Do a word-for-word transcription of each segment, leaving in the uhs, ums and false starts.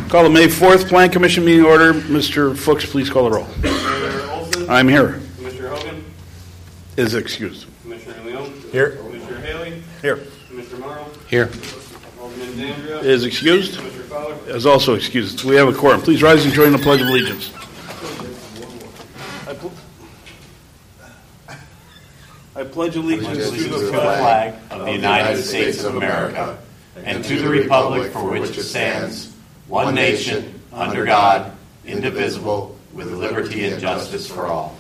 Call the May fourth Plan Commission meeting order. Mister Fuchs, please call the roll. Commissioner Olson? I'm here. Commissioner Hogan? Is excused. Commissioner Leone? Here. Commissioner Haley? Here. Commissioner Morrow? Here. Alderman Zandria? Is excused. Commissioner Fowler? Is also excused. We have a quorum. Please rise and join the Pledge of Allegiance. I, pl- I pledge allegiance to the flag of the United States of America and to the republic for which it stands, one nation, under God, indivisible, with liberty and justice for all.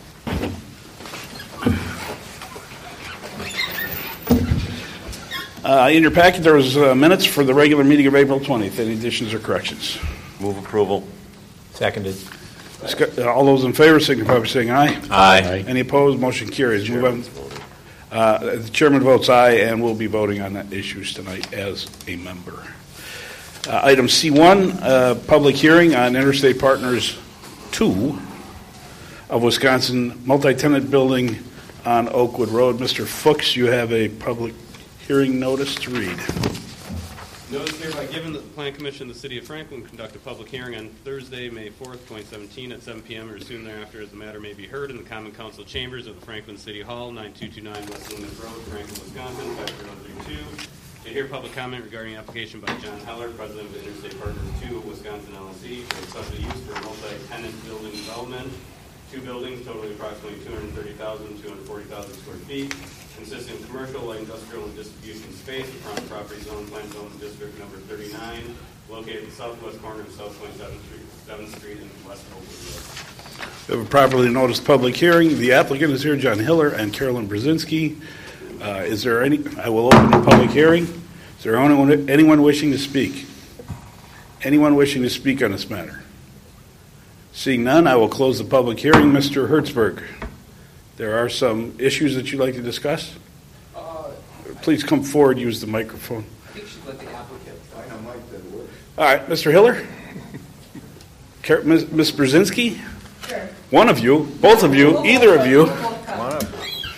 Uh, in your packet, there was uh, minutes for the regular meeting of April twentieth. Any additions or corrections? Move approval. Seconded. Discuss- uh, all those in favor signify by saying aye. Aye. Any opposed? Motion carries. Move on. Uh, the chairman votes aye, and we'll be voting on that issues tonight as a member. Uh, item C one, uh, public hearing on Interstate Partners two of Wisconsin multi-tenant building on Oakwood Road. Mister Fuchs, you have a public hearing notice to read. Notice hereby given that the Plan Commission of the City of Franklin conduct a public hearing on Thursday, May fourth, twenty seventeen at seven p.m. or soon thereafter as the matter may be heard in the Common Council Chambers of the Franklin City Hall, nine two two nine West Loomis Road, Franklin, Wisconsin, five zero three two. To hear public comment regarding application by John Heller, President of Interstate Partners two of Wisconsin L L C, for special use for multi-tenant building development. Two buildings totaling approximately two hundred thirty thousand, two hundred forty thousand square feet, consisting of commercial, light industrial, and distribution space upon property zone, plan zone district number thirty-nine, located in the southwest corner of South twenty-seventh Street, seventh Street and West Oakwood Road. We have a properly noticed public hearing. The applicant is here, John Hiller and Carolyn Brzezinski. Uh, is there any? I will open the public hearing. Is there anyone, anyone wishing to speak? Anyone wishing to speak on this matter? Seeing none, I will close the public hearing. Mister Hertzberg, there are some issues that you'd like to discuss? Uh, Please come forward, use the microphone. I think she'd let the applicant find a mic that works. All right, Mister Hiller? Car- Miz Miz Brzezinski? Sure. One of you, both of you, either of you. Come on up.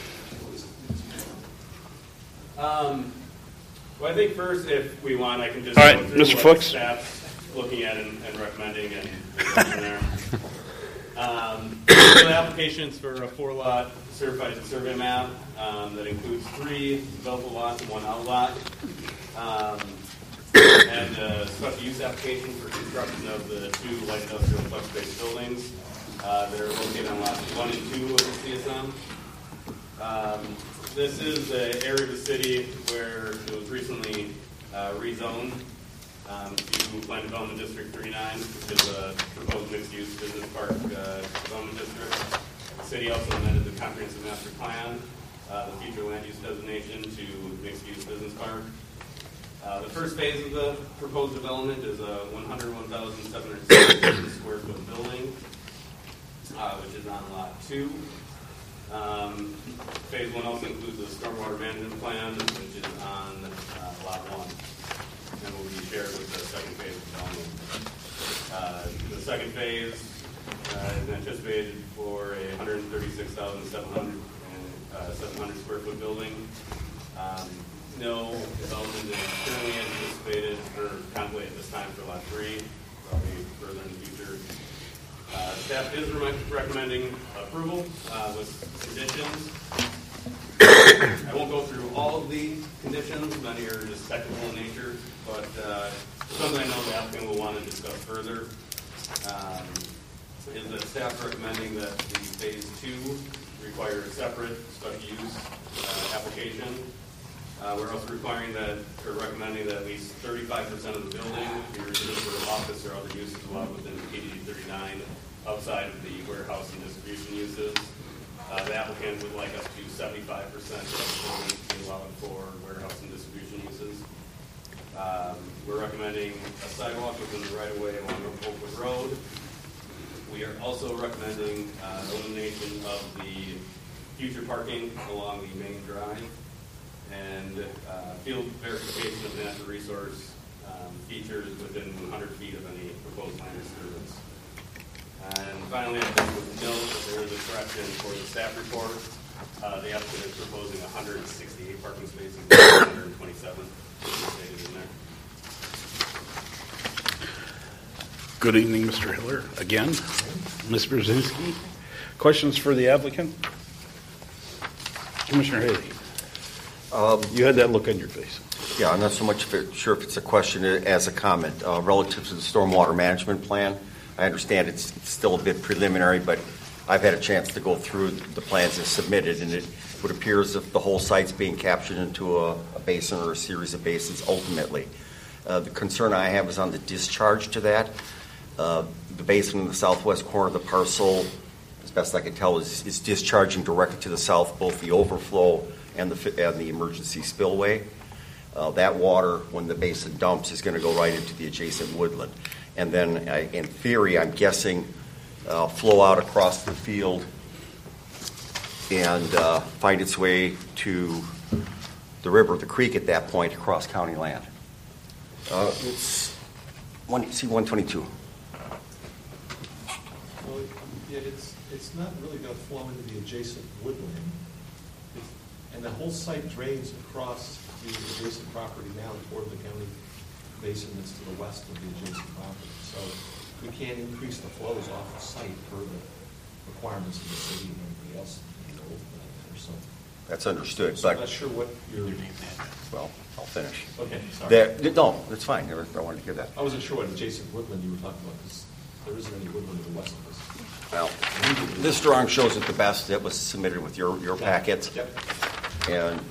Um, well, I think first, if we want, I can just All right, go through Mister what Fuchs. staff's looking at and, and recommending, and go from there. Um, so the application's for a four-lot certified survey map um, that includes three developable lots and one outlot, um, and a special use application for construction of the two light industrial flex-based buildings. Uh, they're located on lots one and two of the C S M. Um, this is the area of the city where it was recently uh, rezoned um, to Plan Development District thirty-nine, which is a proposed mixed-use business park uh, development district. The city also amended the comprehensive master plan, uh, the future land use designation to mixed-use business park. Uh, the first phase of the proposed development is a one hundred one thousand seven hundred sixty square foot building, uh, which is on lot two. Um, phase one also includes a stormwater management plan, which is on uh, lot one, and will be shared with the second phase of development. Uh, the second phase uh, is anticipated for a one hundred thirty-six thousand seven hundred uh, square foot building. Um, no development is currently anticipated or contemplated at this time for lot three. Probably further in the future. Uh, staff is re recommending approval uh, with conditions. I won't go through all of the conditions. Many are just technical in nature, but uh, some I know the applicant will want to discuss further. Um, is that staff recommending that the phase two require a separate special use uh, application. Uh, we're also requiring that, or recommending that at least thirty-five percent of the building be reserved for office or other uses allowed within A D thirty-nine outside of the warehouse and distribution uses. Uh, the applicant would like up to seventy-five percent of the building to be allowed for warehouse and distribution uses. Um, we're recommending a sidewalk within the right-of-way along Oakwood Road. We are also recommending uh, elimination of the future parking along the main drive and uh, field verification of natural resource um, features within one hundred feet of any proposed land disturbance. And finally, I think with note that there is a correction for the staff report. Uh, the applicant is proposing one hundred sixty-eight parking spaces, one hundred twenty-seven stated in there. Good evening, Mister Hiller, again. Miz Brzezinski, questions for the applicant? Commissioner Haley, Um, you had that look on your face. Yeah, I'm not so much if- sure if it's a question as a comment. Uh, Relative to the stormwater management plan, I understand it's it's still a bit preliminary, but I've had a chance to go through the plans as submitted, and it would appear as if the whole site's being captured into a a basin or a series of basins ultimately. Uh, The concern I have is on the discharge to that. Uh, The basin in the southwest corner of the parcel, as best I can tell, is is discharging directly to the south, both the overflow and the fi- and the emergency spillway. Uh, that water, when the basin dumps, is going to go right into the adjacent woodland. And then, I, in theory, I'm guessing, uh, flow out across the field and uh, find its way to the river, the creek at that point, across county land. Uh, it's one, C one twenty-two. Well, yeah, it's, it's not really going to flow into the adjacent woodland. It's- And the whole site drains across the adjacent property now toward the county basin that's to the west of the adjacent property. So we can't increase the flows off the site per the requirements of the city and everybody else. You know, uh, so That's understood, so I'm but, not sure what you're, well, I'll finish. okay, sorry. There, no, that's fine. I wanted to hear that. I wasn't sure what adjacent woodland you were talking about, because there isn't any woodland to the west of us. Well, this drawing shows it the best. It was submitted with your, your packet. Yep. And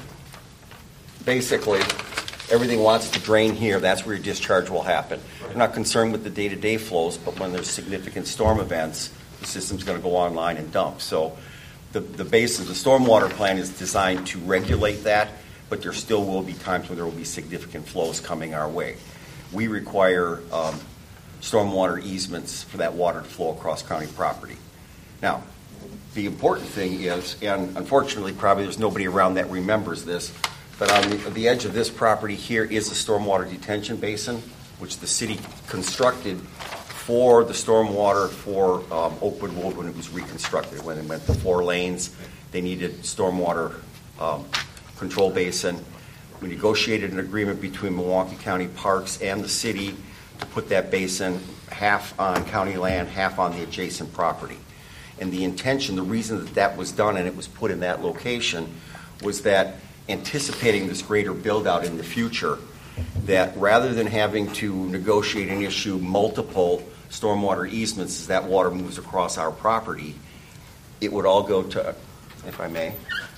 basically, everything wants to drain here. That's where your discharge will happen. Right. I'm not concerned with the day-to-day flows, but when there's significant storm events, the system's going to go online and dump. So the, the basin, the stormwater plan is designed to regulate that, but there still will be times when there will be significant flows coming our way. We require um, stormwater easements for that water to flow across county property. Now, the important thing is, and unfortunately probably there's nobody around that remembers this, but on the, the edge of this property here is a stormwater detention basin, which the city constructed for the stormwater for um, Oakwood Road when it was reconstructed. When it went to four lanes, they needed stormwater um, control basin. We negotiated an agreement between Milwaukee County Parks and the city to put that basin half on county land, half on the adjacent property. And the intention, the reason that that was done and it was put in that location was that anticipating this greater build-out in the future, that rather than having to negotiate and issue multiple stormwater easements as that water moves across our property, it would all go to, if I may,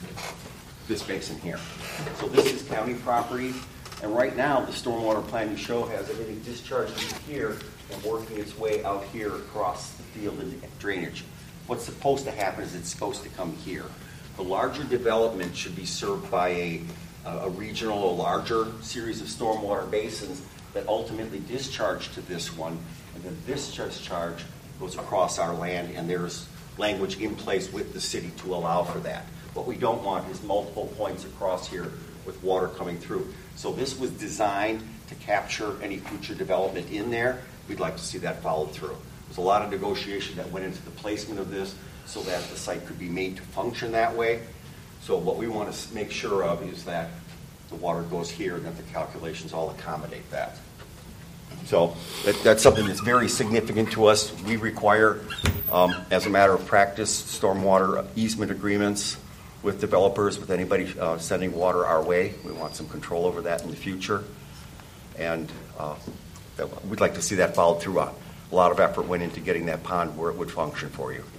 this basin here. So this is county property, and right now the stormwater plan you show has everything discharging here and working its way out here across the field and drainage. What's supposed to happen is it's supposed to come here. The larger development should be served by a, a regional or larger series of stormwater basins that ultimately discharge to this one, and then this discharge goes across our land, and there's language in place with the city to allow for that. What we don't want is multiple points across here with water coming through. So this was designed to capture any future development in there. We'd like to see that followed through. There's a lot of negotiation that went into the placement of this so that the site could be made to function that way. So what we want to make sure of is that the water goes here and that the calculations all accommodate that. So that, that's something that's very significant to us. We require, um, as a matter of practice, stormwater easement agreements with developers, with anybody uh, sending water our way. We want some control over that in the future. And uh, that, we'd like to see that followed through on. A lot of effort went into getting that pond where it would function for you.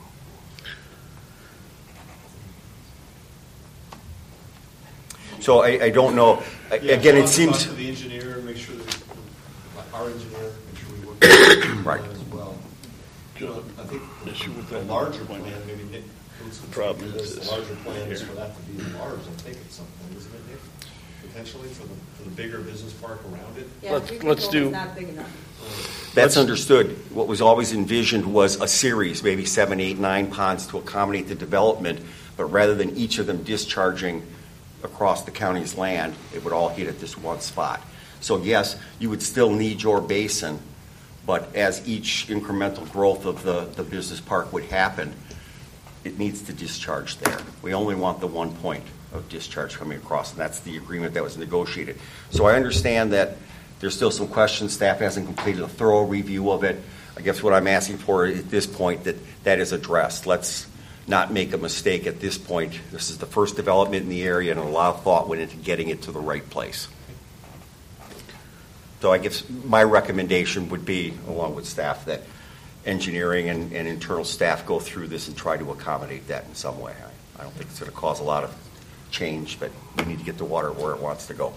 So I, I don't know. I- Yeah, Again, we'll it have to seems. talk to the engineer, make sure that, our engineer, make sure we work with him Right. as well. You know, I think Issue with the that larger point. plan, maybe Nick, who's the Problem this, is the larger plan is here. for that to be enlarged, I think, at some point, isn't it, Nick? Potentially for the, for the bigger business park around it? Yeah, Let's- we let's control do- is not big enough. That's understood. What was always envisioned was a series, maybe seven, eight, nine ponds to accommodate the development, but rather than each of them discharging across the county's land, it would all hit at this one spot. So yes, you would still need your basin, but as each incremental growth of the, the business park would happen, it needs to discharge there. We only want the one point of discharge coming across, and that's the agreement that was negotiated. So I understand that There's still some questions. Staff hasn't completed a thorough review of it. I guess what I'm asking for at this point, that that is addressed. Let's not make a mistake at this point. This is the first development in the area, and a lot of thought went into getting it to the right place. So I guess my recommendation would be, along with staff, that engineering and, and internal staff go through this and try to accommodate that in some way. I, I don't think it's going to cause a lot of change, but we need to get the water where it wants to go.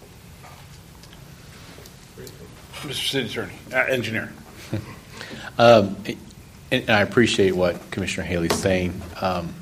Mister City Attorney, uh, Engineer. Um, and I appreciate what Commissioner Haley's saying. Um,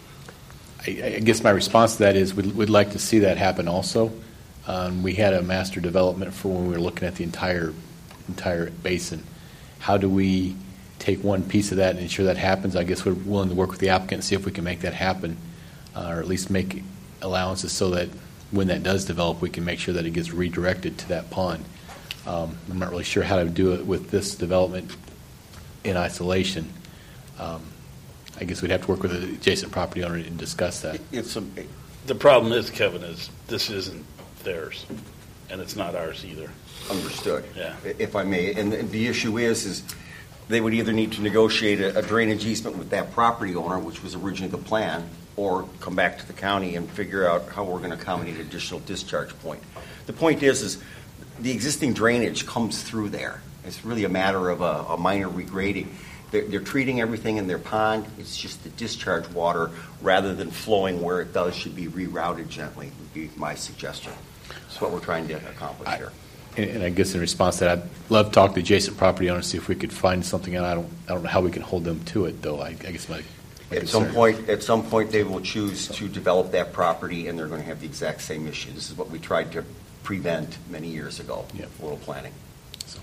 I, I guess my response to that is we'd, we'd like to see that happen also. Um, we had a master development for when we were looking at the entire entire basin. How do we take one piece of that and ensure that happens? I guess we're willing to work with the applicant and see if we can make that happen, uh, or at least make allowances so that when that does develop, we can make sure that it gets redirected to that pond. Um, I'm not really sure how to do it with this development in isolation. Um, I guess we'd have to work with the adjacent property owner and discuss that. It's a, The problem is, Kevin, is this isn't theirs, and it's not ours either. Understood. Yeah. If I may, and the, the issue is, is they would either need to negotiate a, a drainage easement with that property owner, which was originally the plan, or come back to the county and figure out how we're going to accommodate an additional discharge point. The point is, is the existing drainage comes through there. It's really a matter of a, a minor regrading. They're, they're treating everything in their pond. It's just the discharge water, rather than flowing where it does, should be rerouted gently, would be my suggestion. That's what we're trying to accomplish I, here. And, and I guess in response to that, I'd love to talk to the adjacent property owners, see if we could find something, and I don't, I don't know how we can hold them to it, though. I, I guess my, my At some concern- point, at some point, they will choose to develop that property, and they're going to have the exact same issue. This is what we tried to prevent many years ago, Yeah. with a little planning. So,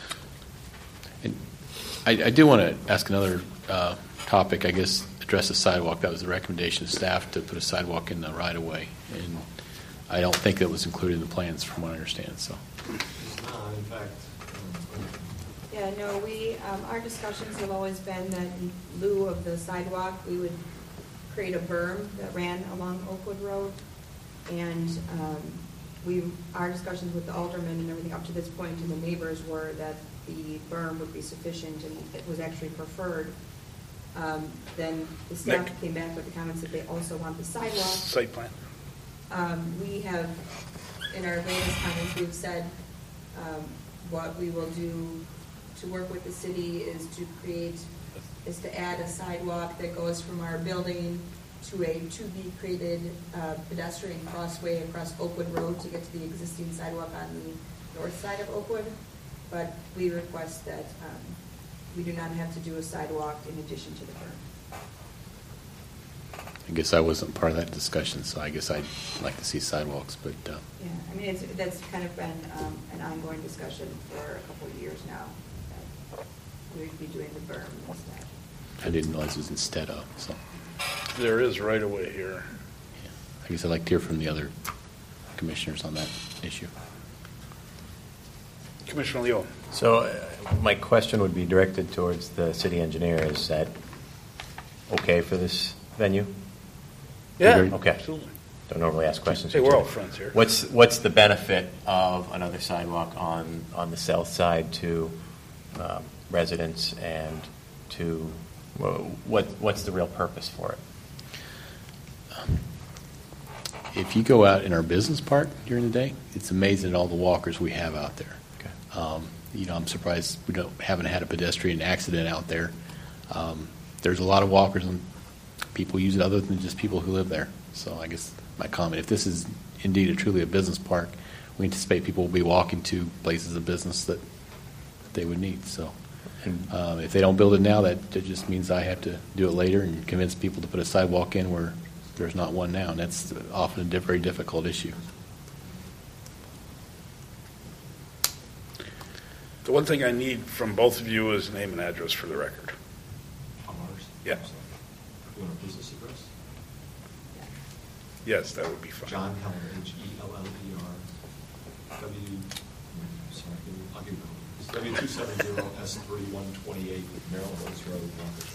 and I, I do want to ask another uh, topic, I guess, address the sidewalk. That was the recommendation of staff to put a sidewalk in the right-of-way, and I don't think that was included in the plans, from what I understand. So, It's not, in fact, um, Yeah, no, we, um, our discussions have always been that in lieu of the sidewalk, we would create a berm that ran along Oakwood Road. And um, we, our discussions with the aldermen and everything up to this point and the neighbors were that the berm would be sufficient and it was actually preferred. Um, Then the staff Nick. came back with the comments that they also want the sidewalk. Site plan. Um, We have, in our latest comments, we've said um, what we will do to work with the city is to create, is to add a sidewalk that goes from our building to a to-be-created uh, pedestrian crossway across Oakwood Road to get to the existing sidewalk on the north side of Oakwood. But we request that um, we do not have to do a sidewalk in addition to the berm. I guess I wasn't part of that discussion, so I guess I'd like to see sidewalks, but uh, Yeah, I mean, it's, that's kind of been um, an ongoing discussion for a couple of years now, that we'd be doing the berm instead. I didn't realize it was instead of. So, There is right away here. yeah. I guess I'd like to hear from the other commissioners on that issue. Commissioner Leo. So uh, my question would be directed towards the city engineer. Is that okay for this venue? Yeah, Okay. absolutely. Don't normally ask questions. Hey, we're all friends here. What's what's the benefit of another sidewalk on on the south side to um, residents and to well, what what's the real purpose for it? If you go out in our business park during the day, it's amazing at all the walkers we have out there. Okay. Um, you know, I'm surprised we don't haven't had a pedestrian accident out there. Um, there's a lot of walkers and people use it other than just people who live there. So I guess my comment, if this is indeed a truly a business park, we anticipate people will be walking to places of business that, that they would need. So um, if they don't build it now, that, that just means I have to do it later and convince people to put a sidewalk in where there's not one now, and that's often a diff- very difficult issue. The one thing I need from both of you is name and address for the record. on ours. Yeah. You want a business address? Yes, that would be fine. John Heller, H E L L E R, W, sorry, I'll give you, it's W two seven zero S three one twenty-eight, Maryland Hills Road, Yonkers.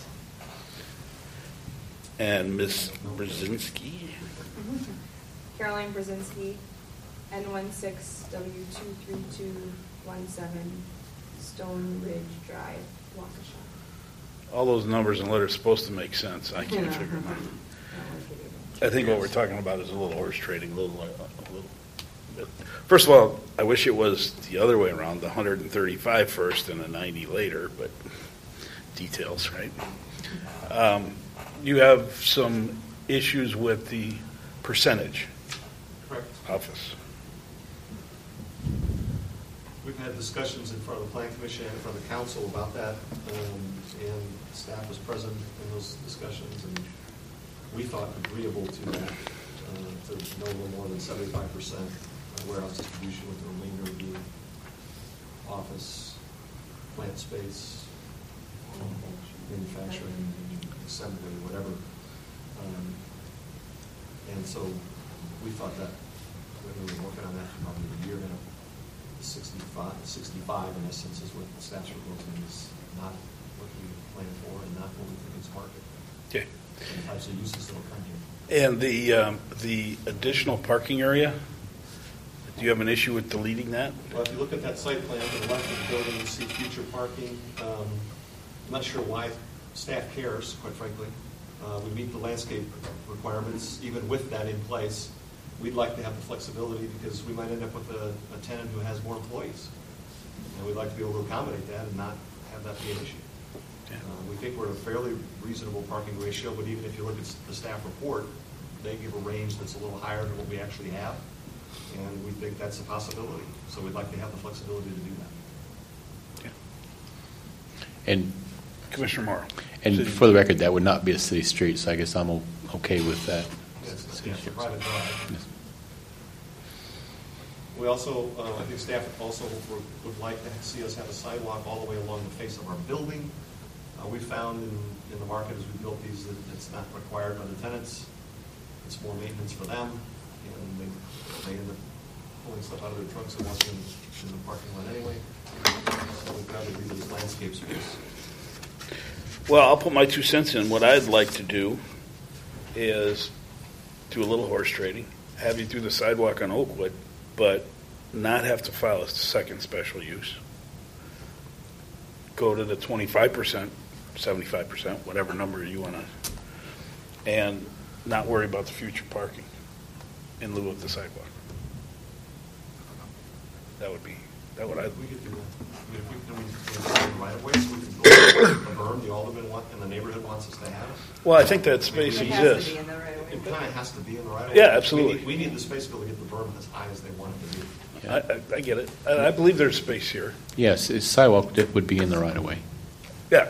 And Miz Brzezinski. Caroline Brzezinski, N one six W two three two one seven Stone Ridge Drive, Waukesha. All those numbers and letters supposed to make sense. I can't figure them out. I think what we're talking about is a little horse trading, a little, a little bit. First of all, I wish it was the other way around, the one hundred thirty-five first and the ninety later, but details, right? Um, you have some issues with the percentage Correct. office. We've had discussions in front of the Plan Commission and in front of the council about that, um, and staff was present in those discussions, and we thought agreeable to that, uh, to no little more than seventy-five percent warehouse distribution, with the remainder being office, plant space, manufacturing, assembly, whatever. Um, and so we thought that when we were working on that for probably a year now, sixty-five, sixty-five in essence is what the staff's proposing is not what we planned for and not what we think is market. Okay. And the types of uses that will come here. And the, um, the additional parking area, do you have an issue with deleting that? Well, if you look at that site plan to the left of the building, you see future parking. Um, I'm not sure why staff cares, quite frankly. Uh, we meet the landscape requirements, even with that in place. We'd like to have the flexibility because we might end up with a, a tenant who has more employees. And we'd like to be able to accommodate that and not have that be an issue. Yeah. Uh, we think we're at a fairly reasonable parking ratio, but even if you look at the staff report, they give a range that's a little higher than what we actually have. And we think that's a possibility. So we'd like to have the flexibility to do that. Yeah. And, Commissioner Morrow. and City- for the record, that would not be a city street, so I guess I'm o- okay with that. Yes, it's it's a private drive. We also, uh, I think staff also would- would like to see us have a sidewalk all the way along the face of our building. Uh, We found in, in the market as we built these that it's not required by the tenants. It's more maintenance for them, and they, they end up pulling stuff out of their trucks and walking in the parking lot anyway. So we've got to do this landscape space. Well, I'll put my two cents in. What I'd like to do is do a little horse trading, have you do the sidewalk on Oakwood, but not have to file a second special use. Go to the twenty-five percent, seventy-five percent, whatever number you want to, and not worry about the future parking in lieu of the sidewalk. That would be, that would I, We could do that. I mean, if we can, we can right away, so we can build the berm the Alderman want, and the neighborhood wants us to have. well, I think that space It has to exists. be in the right of way. It kind of has to be in the right of way. Yeah, absolutely. We need, we need the space to be able to get the berm as high as they want it to be. I, I, I get it. I, I believe there's space here. Yes, it's sidewalk that would be in the right of way. Yeah.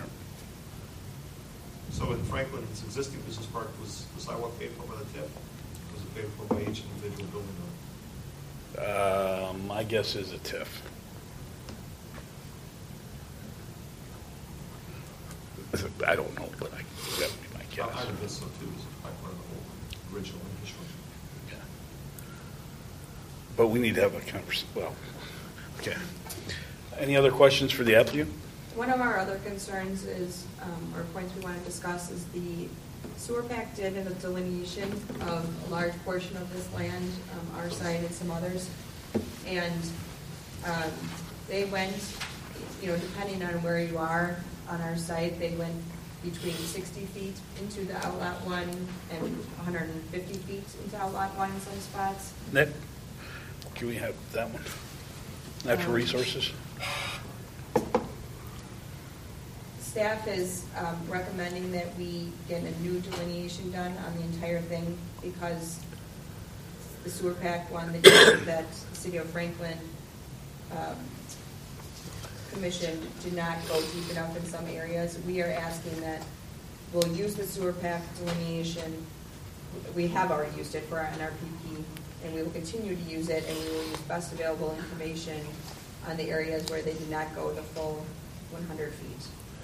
So in Franklin's existing business park, was the sidewalk paid for by the T I F? Was it paid for by each individual building owner? Uh, my guess is a TIF. I don't know, but I, that would be my guess. I would guess so too, is by part of the whole original infrastructure. Yeah. But we need to have a conversation, well, okay. Any other questions for the applicant? One of our other concerns is, um, or points we want to discuss is the sewer pact did in the delineation of a large portion of this land, um, our side and some others. And um, they went, you know, depending on where you are on our site, they went between sixty feet into the outlet one and one hundred fifty feet into outlet one in some spots. Nick, can we have that one? Natural Um, resources? Staff is um, recommending that we get a new delineation done on the entire thing because the sewer pact one that that the City of Franklin um, Commission did not go deep enough in some areas. We are asking that we'll use the sewer pact delineation. We have already used it for our N R P P, and we will continue to use it, and we will use best available information on the areas where they did not go the full one hundred feet.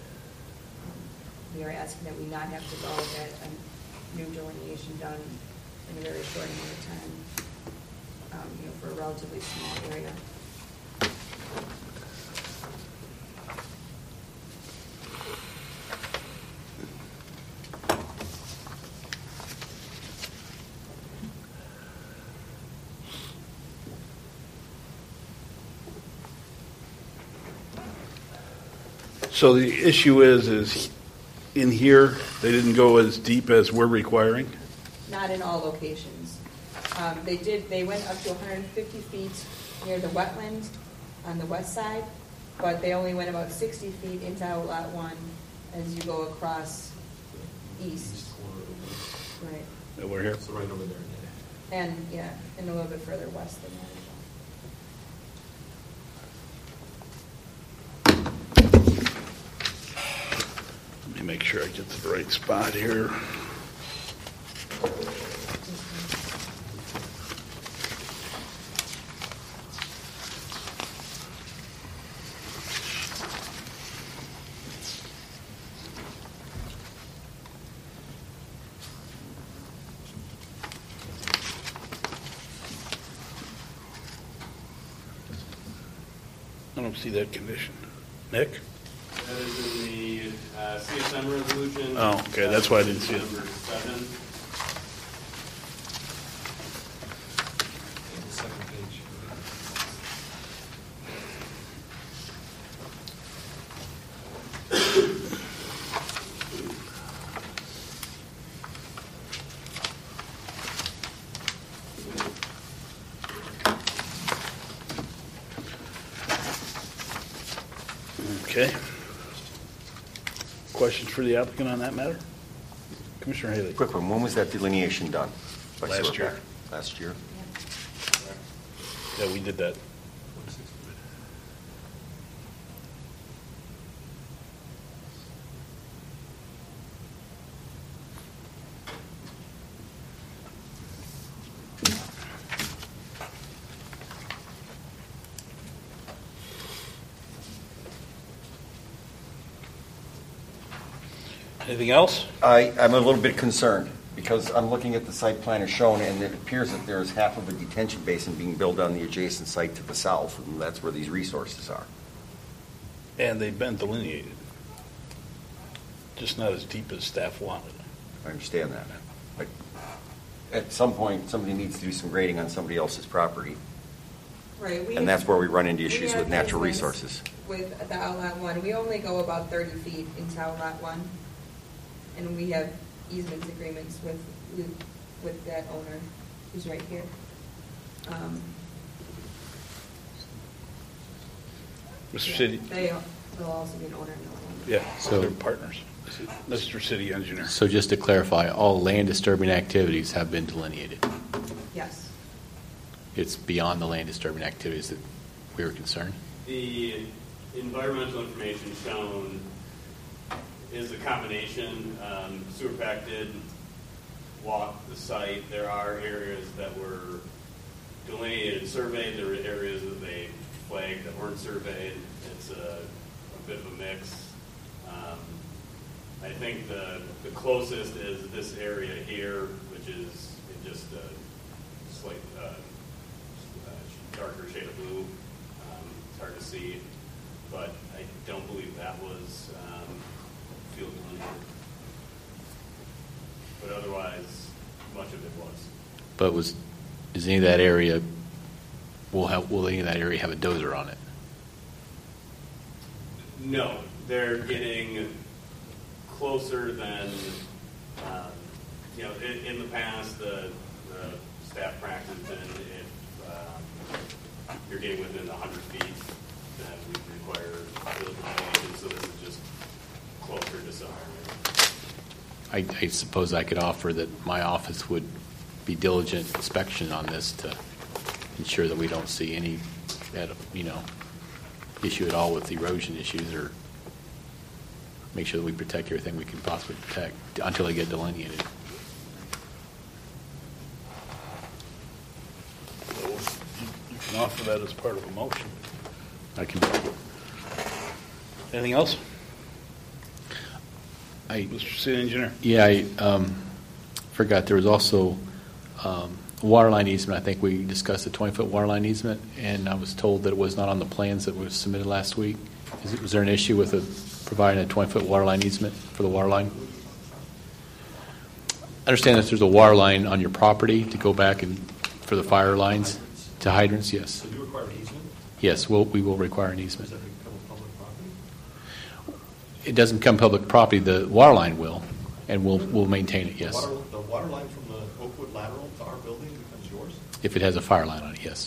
We are asking that we not have to go get a new delineation done in a very short amount of time, um, you know, for a relatively small area. So the issue is, is in here, they didn't go as deep as we're requiring? Not in all locations. Um, They did, they went up to one hundred fifty feet near the wetland on the west side, but they only went about sixty feet into Outlot one as you go across east. East corner of the- Right. That we're here? So right over there. And, yeah, and a little bit further west than that as well. Let me make sure I get to the right spot here. I don't see that condition. Nick? That is in the uh, C S M resolution. Oh, okay, that's why I didn't see it. Number seven. The second page. Okay. Questions for the applicant on that matter? Commissioner Haley? Quick one, when was that delineation done? By Last Surpac? year. Last year? Yeah, we did that. Anything else? I, I'm a little bit concerned, because I'm looking at the site plan as shown, and it appears that there is half of a detention basin being built on the adjacent site to the south, and that's where these resources are. And they've been delineated. Just not as deep as staff wanted. I understand that. But at some point, somebody needs to do some grading on somebody else's property, Right. we- and that's where we run into we issues have with natural easements resources. With the Outlot one, we only go about thirty feet into Outlot one, and we have easements agreements with, with, with that owner who's right here. Um, Mister yeah, City? They, they'll also be an owner in that one. Yeah, So- they're partners. Mister City Engineer. So just to clarify, all land disturbing activities have been delineated. Yes. It's beyond the land disturbing activities that we were concerned. The environmental information shown is a combination. Um, Surpac did walk the site. There are areas that were delineated and surveyed. There were areas that they flagged that weren't surveyed. It's a, a bit of a mix. Um, I think the, the closest is this area here, which is in just a slight uh, uh, darker shade of blue. Um, it's hard to see, but I don't believe that was um, field delineated. But otherwise, much of it was. But was, is any of that area, will have, will any of that area have a dozer on it? No, they're getting closer than, um, you know, in, in the past, the, the staff practice has been if um, you're getting within one hundred feet, then we require field delineation, so this is just closer to some area. I, I suppose I could offer that my office would be diligent inspection on this to ensure that we don't see any, you know, issue at all with erosion issues, or make sure that we protect everything we can possibly protect until they get delineated. So you you can offer that as part of a motion. I can, Anything else? I, Mister City Engineer? yeah, I um, forgot there was also um, a water line easement. I think we discussed a twenty-foot water line easement, and I was told that it was not on the plans that was submitted last week. Is it, was there an issue with a, providing a twenty-foot water line easement for the water line? I understand that there's a water line on your property to go back and for the fire lines to hydrants. Yes, So you require an easement? yes, we'll, we will require an easement. Does that become public property? it doesn't become public property, the water line will, and we'll, we'll maintain it, The yes. water, the water line from the Oakwood lateral to our building becomes yours? If it has a fire line on it, yes.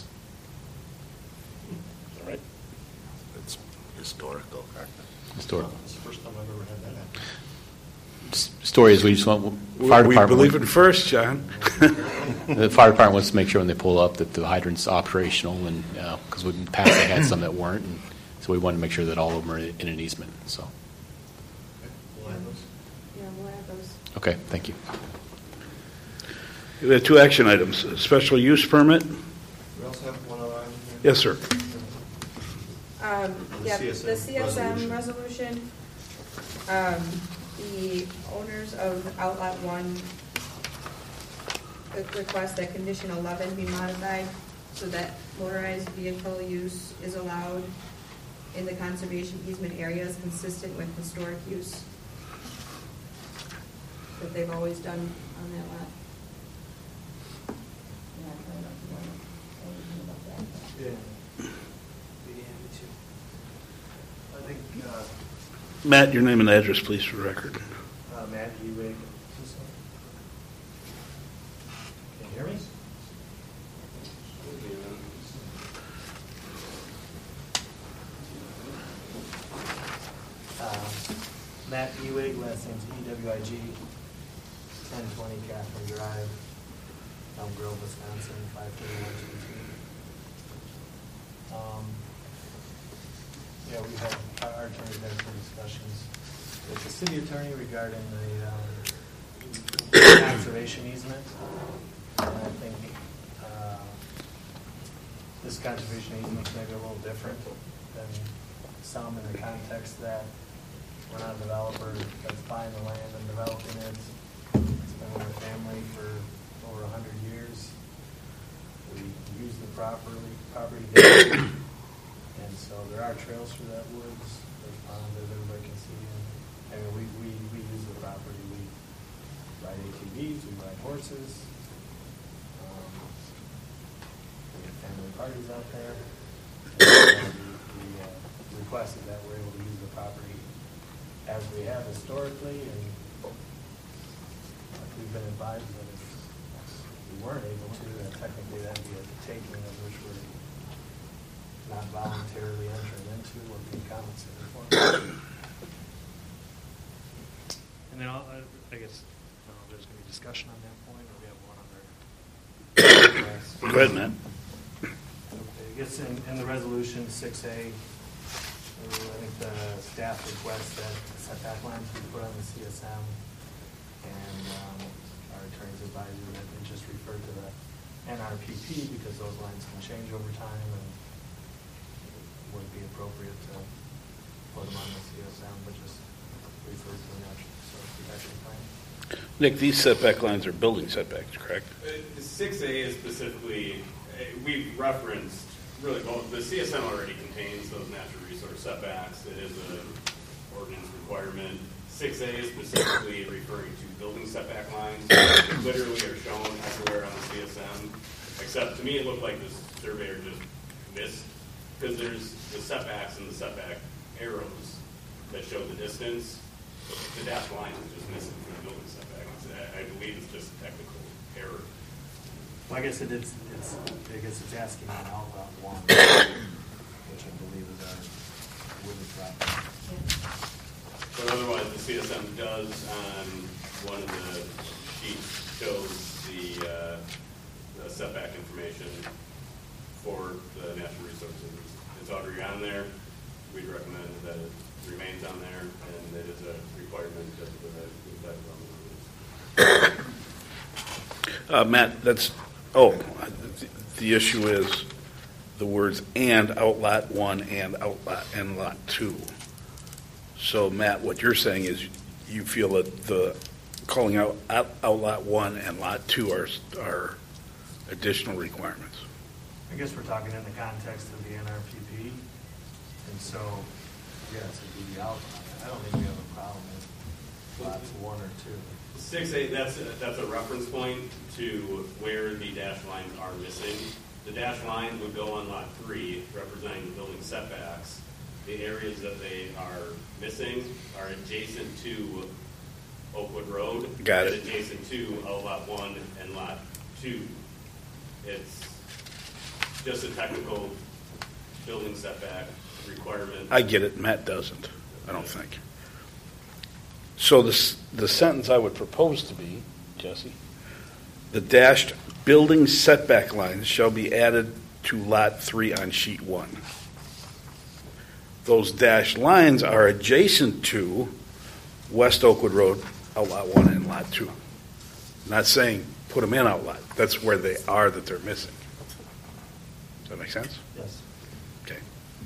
All right. It's historical. Historical. It's the first time I've ever had that happen. S- Story is we just want, We fire we department. believe in first, John. The fire department wants to make sure when they pull up that the hydrant's operational, and, because in the past they had some that weren't, and so we wanted to make sure that all of them are in an easement, so. Okay, we'll add those. Yeah, we'll add those. Okay, thank you. We have two action items, a special use permit. We also have one other item here. Yes, sir. Um, The yeah, C S M the C S M resolution. resolution, um, the owners of Outlet One request that condition eleven be modified so that motorized vehicle use is allowed in the conservation easement areas consistent with historic use that they've always done on that lot. Yeah, I don't know if you want to say anything about that. Yeah. Be happy to. I think, uh, Matt, your name and address, please, for the record. uh, Matt Ewig. Can you hear me? Uh, Matt Ewig, last name's E W I G, ten twenty Catherine Drive, Elm Grove, Wisconsin, five thirty-one two two. Um, yeah, we had, our our attorney's had some discussions with the city attorney regarding the um, conservation easement. And I think uh, this conservation easement may be a little different than some in the context that we're not a developer that's buying the land and developing it. It's been with the family for over a hundred years. We use the property, property daily. And so there are trails through that woods. There's ponds that everybody can see. And, I mean, we, we, we use the property. We ride A T Vs, we ride horses. Um, we have family parties out there. And so we, we uh, requested that we're able to use the property as we have historically, and like we've been advised that if we weren't able to, then technically that'd be a taking of which we're not voluntarily entering into or being compensated for. And then I'll, I, I guess I don't know if there's going to be discussion on that point, or we have one other. Go ahead, Matt. Okay, I guess in, in the resolution six A, I think the staff requests that setback lines be put on the C S M, and um, our attorney's advisor that they just refer to the N R P P because those lines can change over time and it wouldn't be appropriate to put them on the C S M, but just refer to the natural resource protection plan. Nick, these setback lines are building setbacks, correct? six A is specifically, uh, we've referenced, really, well, the C S M already contains those natural resource setbacks. It is an ordinance requirement. six A is specifically referring to building setback lines. They literally are shown everywhere on the C S M, except to me it looked like the surveyor just missed, because there's the setbacks and the setback arrows that show the distance. The dashed line is just missing from the building setback. I believe it's just a technical error. Well, I guess it is, it's, I guess it's asking on outlet one, which I believe is our wooden property. But otherwise, the C S M does, on one of the sheets, shows the, uh, the setback information for the natural resources. It's already on there. We'd recommend that it remains on there, and it is a requirement of the, the federal ordinance. Uh, Matt, that's, oh, the- the issue is the words "and outlot one" and outlot and lot two. So, Matt, what you're saying is you feel that the calling out out- outlot one and lot two are are additional requirements. I guess we're talking in the context of the N R P P, and so, yes, it'd be the outline. I don't think we have a problem with lots one or two. Six A, that's a, that's a reference point to where the dash lines are missing. The dash line would go on lot three, representing the building setbacks. the areas that they are missing are adjacent to Oakwood Road. Got and it. Adjacent to L Lot one and Lot two. It's just a technical building setback requirement. I get it, Matt doesn't, I don't think. So this, the sentence I would propose to be, Jesse, the dashed building setback lines shall be added to Lot three on sheet one. Those dashed lines are adjacent to West Oakwood Road, out Lot one and Lot two. Not saying put them in out lot, that's where they are that they're missing. Does that make sense? Yes. Okay.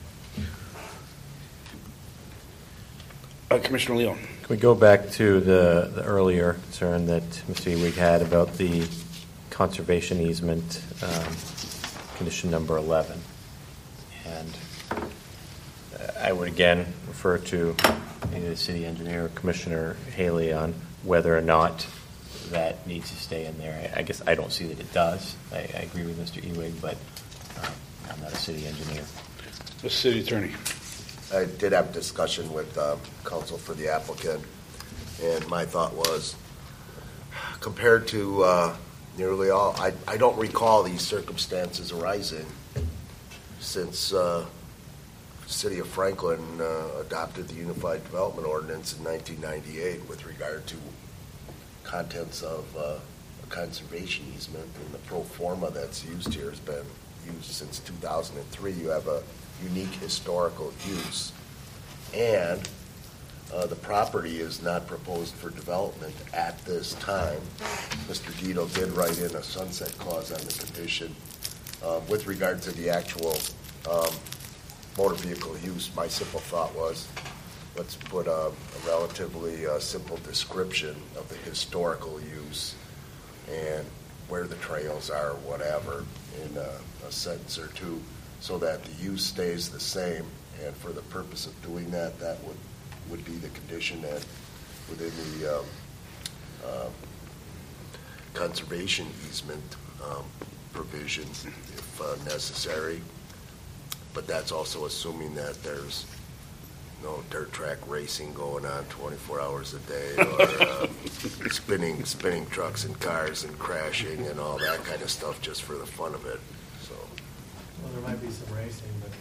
Uh, Commissioner Leon. Can we go back to the, the earlier concern that Mister Ewig had about the conservation easement, um, condition number eleven? And I would again refer to either the city engineer or Commissioner Haley on whether or not that needs to stay in there. I, I guess I don't see that it does. I, I agree with Mister Ewig, but uh, I'm not a city engineer. The city attorney. I did have a discussion with uh, counsel for the applicant, and my thought was, compared to uh, nearly all, I, I don't recall these circumstances arising since uh, the city of Franklin uh, adopted the Unified Development Ordinance in nineteen ninety-eight with regard to contents of uh, a conservation easement, and the pro forma that's used here has been used since two thousand three. You have a unique historical use, and uh, the property is not proposed for development at this time. Mister Guido did write in a sunset clause on the condition uh, with regard to the actual um, motor vehicle use. My simple thought was, let's put a, a relatively uh, simple description of the historical use and where the trails are, whatever, in a, a sentence or two, so that the use stays the same. And for the purpose of doing that, that would, would be the condition that within the um, uh, conservation easement um, provision, if uh, necessary. But that's also assuming that there's no dirt track racing going on twenty-four hours a day, or uh, spinning spinning trucks and cars and crashing and all that kind of stuff just for the fun of it. So. Well, there might be some racing, but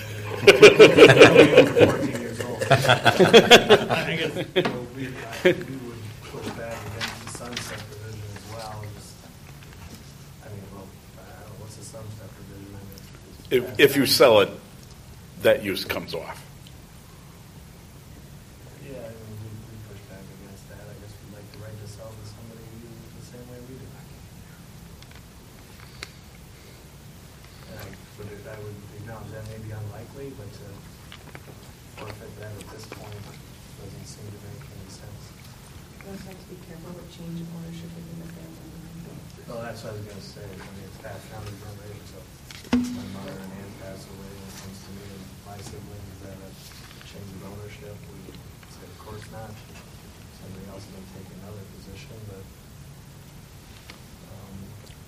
uh, fourteen years old. I guess you know, we, I, we would push back against the sunset provision as well. Just, I mean, well, I don't know, what's the sunset provision? I mean, If, if you sell it, that use comes off. Yeah, I mean, we, we push back against that. I guess we'd like the right to sell to somebody who uses it the same way we do. And I would, I would acknowledge that may be unlikely, but to forfeit that at this point doesn't seem to make any sense. We also have to be careful with change of ownership within the family. Well, that's what I was going to say. I mean, it's passed down to generations. So my mother and aunt passed away, and it comes to me and my siblings, is that a change of ownership? We would say, of course not. Somebody else may take another position, but um,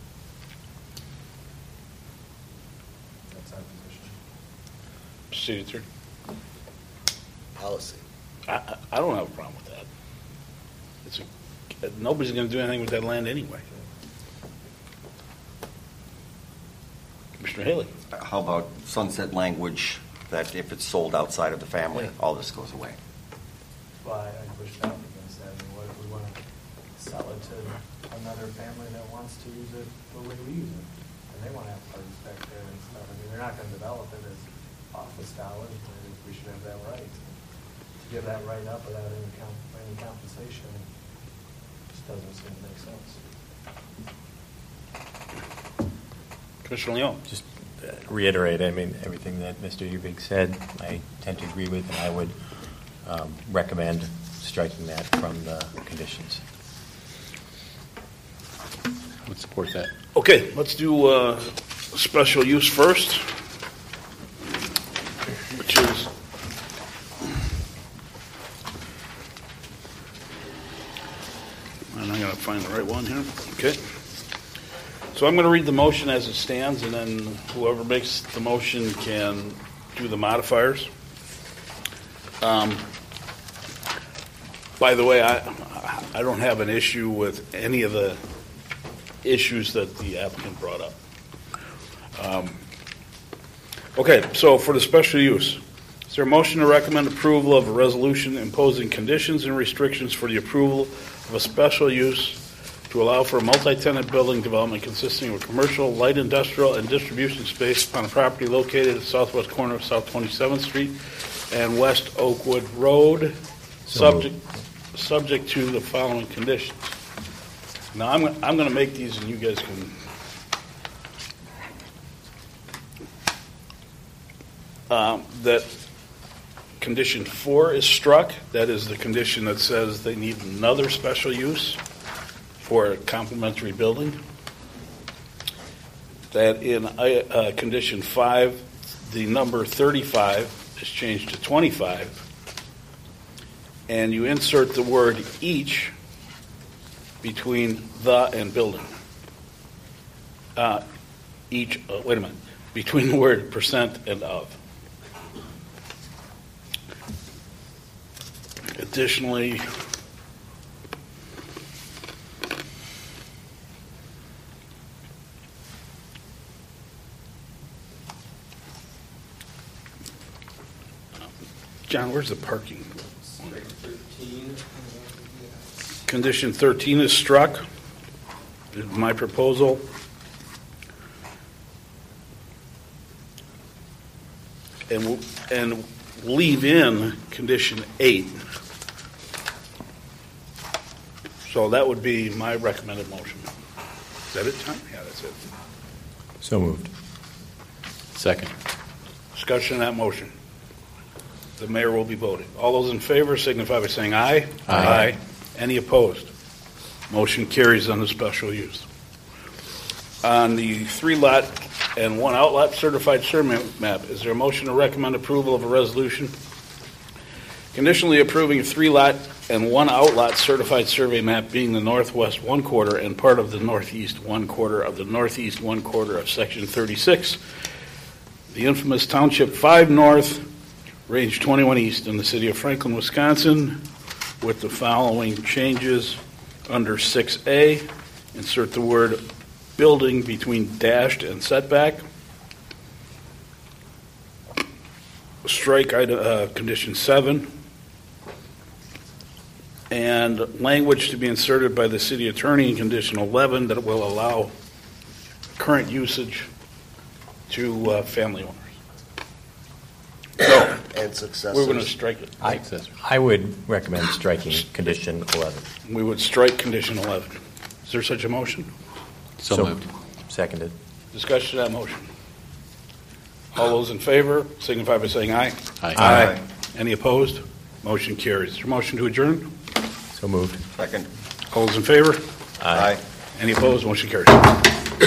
that's our position. City attorney. Policy. I, I I don't have a problem with that. It's a, nobody's going to do anything with that land anyway. Commissioner Haley. How about sunset language that if it's sold outside of the family, all this goes away? Well, I I pushed out against that. I mean, what if we want to sell it to another family that wants to use it the way we use it? And they want to have parties back there and stuff. I mean, they're not going to develop it as office dollars, but we should have that right. To give that right up without any comp, any compensation just doesn't seem to make sense. Commissioner Leon. Just uh, reiterate, I mean, everything that Mister Ewig said, I tend to agree with, and I would um, recommend striking that from the conditions. I would support that. Okay, let's do uh, special use first, which is and I'm going to find the right one here. Okay. So I'm going to read the motion as it stands, and then whoever makes the motion can do the modifiers. Um, By the way, I, I don't have an issue with any of the issues that the applicant brought up. Um, Okay, so for the special use, is there a motion to recommend approval of a resolution imposing conditions and restrictions for the approval of a special use to allow for a multi-tenant building development consisting of a commercial, light industrial, and distribution space upon a property located at the southwest corner of South twenty-seventh Street and West Oakwood Road, subject subject to the following conditions? Now, I'm, I'm going to make these, and you guys can... Um, that condition four is struck. That is the condition that says they need another special use for a complementary building. That in uh, condition five, the number thirty-five is changed to twenty-five, and you insert the word each between the and building. Uh, each, uh, wait a minute, between the word percent and of. Additionally, John, where's the parking? Condition thirteen is struck. Is my proposal. And and leave in condition eight. So that would be my recommended motion. Is that it, Tom? Yeah, that's it. So moved. Second. Discussion on that motion. The mayor will be voting. All those in favor signify by saying aye. Aye. Any opposed? Motion carries on the special use. On the three lot and one outlot certified survey map, is there a motion to recommend approval of a resolution conditionally approving a three lot and one outlot certified survey map being the northwest one quarter and part of the northeast one quarter of the northeast one quarter of section thirty-six, the infamous Township five North, Range twenty-one East in the city of Franklin, Wisconsin, with the following changes under six A. Insert the word building between dashed and setback. Strike item, uh, condition seven. And language to be inserted by the city attorney in condition eleven that will allow current usage to uh, family owners. So, And successors. we're going to strike it. I, I would recommend striking condition eleven. We would strike condition eleven. Is there such a motion? So, So- moved. Seconded. Discussion of that motion. All those in favor signify by saying aye. Aye. Aye. Any opposed? Motion carries. Is there a motion to adjourn? So moved. Second. All those in favor? Aye. Any opposed? Motion carries.